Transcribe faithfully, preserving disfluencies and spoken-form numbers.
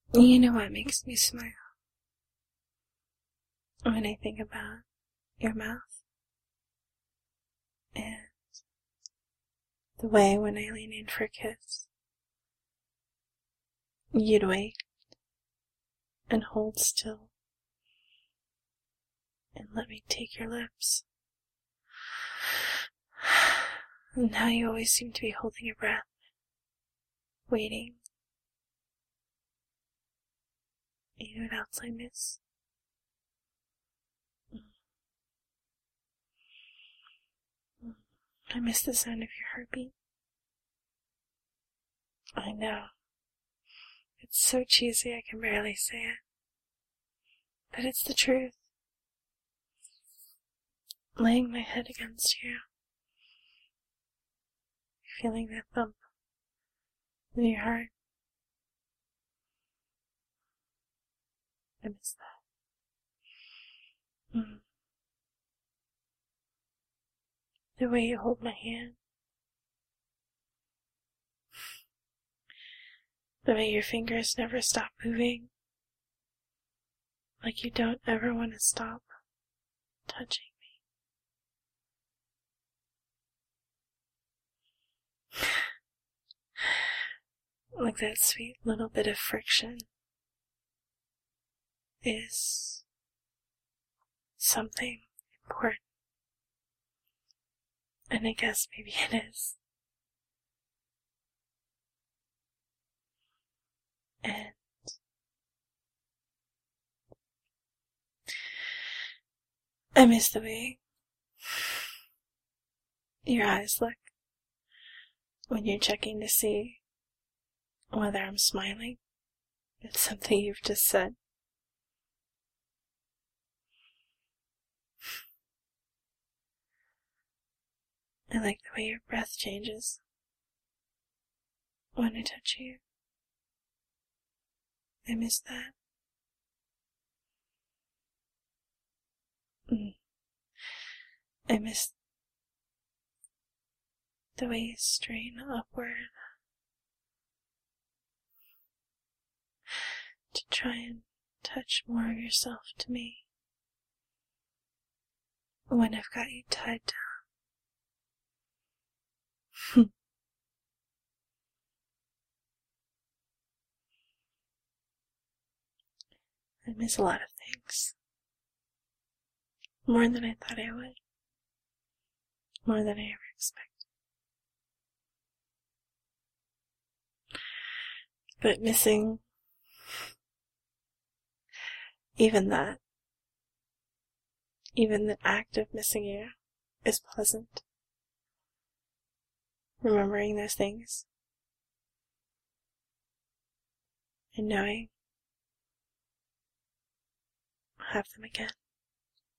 You know what makes me smile? When I think about your mouth and the way when I lean in for a kiss, you'd wait and hold still and let me take your lips. And now you always seem to be holding your breath, waiting. You know what else I miss? I miss the sound of your heartbeat. I know. It's so cheesy I can barely say it. But it's the truth. Laying my head against you, feeling that thump in your heart. I miss that. Mm. The way you hold my hand. The way your fingers never stop moving. Like you don't ever want to stop touching me. Like that sweet little bit of friction is something important. And I guess maybe it is. And I miss the way your eyes look when you're checking to see whether I'm smiling at something you've just said. I like the way your breath changes when I touch you. I miss that. Mm. I miss the way you strain upward to try and touch more of yourself to me when I've got you tied down. I miss a lot of things. More than I thought I would. More than I ever expected. But missing even that, even the act of missing you is pleasant. Remembering those things and knowing I'll have them again.